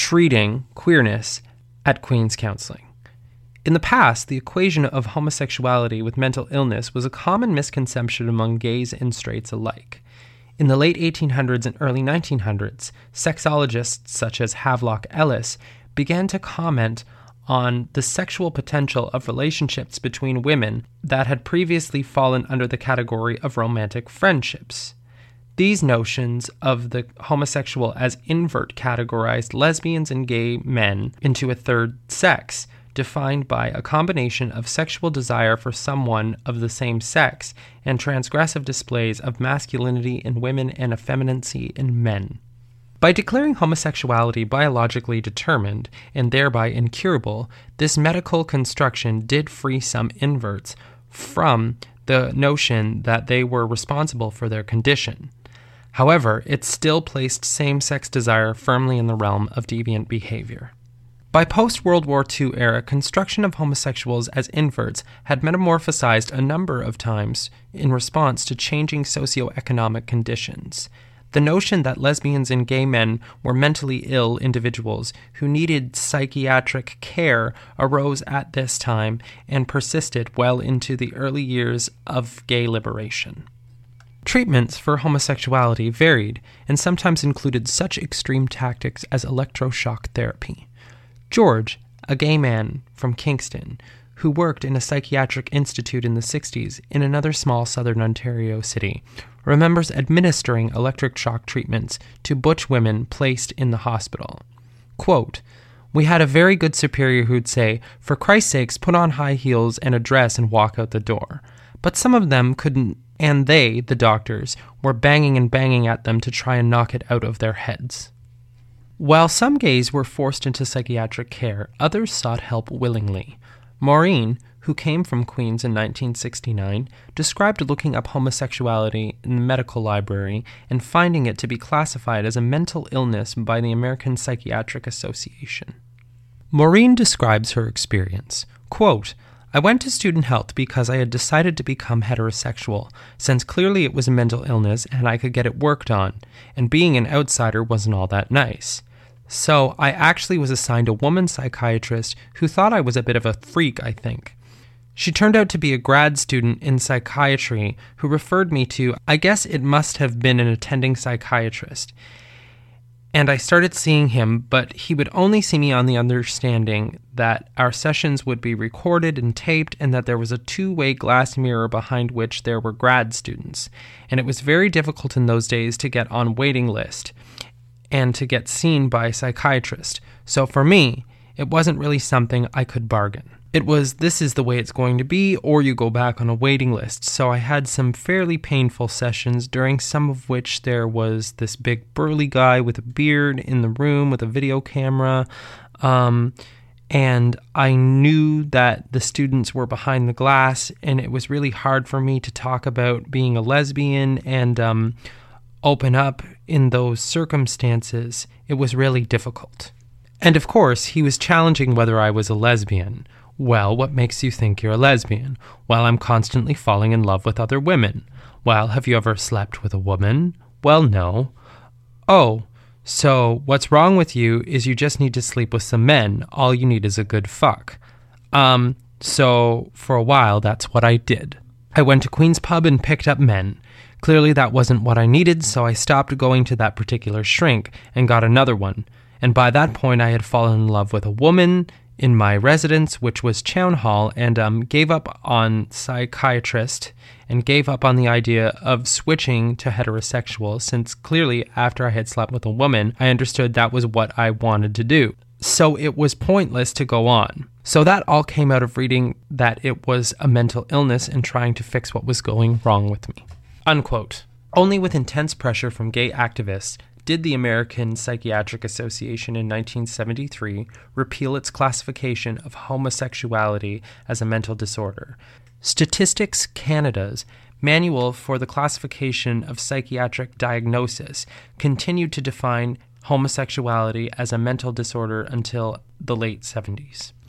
treating queerness at Queen's Counseling. In the past, the equation of homosexuality with mental illness was a common misconception among gays and straights alike. In the late 1800s and early 1900s, sexologists such as Havelock Ellis began to comment on the sexual potential of relationships between women that had previously fallen under the category of romantic friendships. These notions of the homosexual as invert categorized lesbians and gay men into a third sex, defined by a combination of sexual desire for someone of the same sex and transgressive displays of masculinity in women and effeminacy in men. By declaring homosexuality biologically determined and thereby incurable, this medical construction did free some inverts from the notion that they were responsible for their condition. However, it still placed same-sex desire firmly in the realm of deviant behavior. By post-World War II era, construction of homosexuals as inverts had metamorphosized a number of times in response to changing socioeconomic conditions. The notion that lesbians and gay men were mentally ill individuals who needed psychiatric care arose at this time and persisted well into the early years of gay liberation. Treatments for homosexuality varied and sometimes included such extreme tactics as electroshock therapy. George, a gay man from Kingston, who worked in a psychiatric institute in the 60s in another small southern Ontario city, remembers administering electric shock treatments to butch women placed in the hospital. Quote, "We had a very good superior who'd say, 'For Christ's sakes, put on high heels and a dress and walk out the door.' But some of them couldn't, and they, the doctors, were banging and banging at them to try and knock it out of their heads." While some gays were forced into psychiatric care, others sought help willingly. Maureen, who came from Queens in 1969, described looking up homosexuality in the medical library and finding it to be classified as a mental illness by the American Psychiatric Association. Maureen describes her experience. Quote, "I went to student health because I had decided to become heterosexual, since clearly it was a mental illness and I could get it worked on, and being an outsider wasn't all that nice. So I actually was assigned a woman psychiatrist who thought I was a bit of a freak, I think. She turned out to be a grad student in psychiatry who referred me to, I guess it must have been an attending psychiatrist. And I started seeing him, but he would only see me on the understanding that our sessions would be recorded and taped and that there was a two-way glass mirror behind which there were grad students. And it was very difficult in those days to get on waiting list and to get seen by a psychiatrist. So for me, it wasn't really something I could bargain. It was, this is the way it's going to be, or you go back on a waiting list. So I had some fairly painful sessions, during some of which there was this big burly guy with a beard in the room with a video camera. And I knew that the students were behind the glass, and it was really hard for me to talk about being a lesbian and open up in those circumstances. It was really difficult. And of course, he was challenging whether I was a lesbian. Well, what makes you think you're a lesbian? Well, I'm constantly falling in love with other women. Well, have you ever slept with a woman? Well, no. Oh, so what's wrong with you is you just need to sleep with some men. All you need is a good fuck. So for a while, that's what I did. I went to Queen's Pub and picked up men. Clearly that wasn't what I needed, so I stopped going to that particular shrink and got another one. And by that point, I had fallen in love with a woman in my residence, which was Chown Hall, and gave up on psychiatrist and gave up on the idea of switching to heterosexual, since clearly after I had slept with a woman, I understood that was what I wanted to do. So it was pointless to go on. So that all came out of reading that it was a mental illness and trying to fix what was going wrong with me." Unquote. Only with intense pressure from gay activists did the American Psychiatric Association in 1973 repeal its classification of homosexuality as a mental disorder. Statistics Canada's Manual for the Classification of Psychiatric Diagnosis continued to define homosexuality as a mental disorder until the late 70s.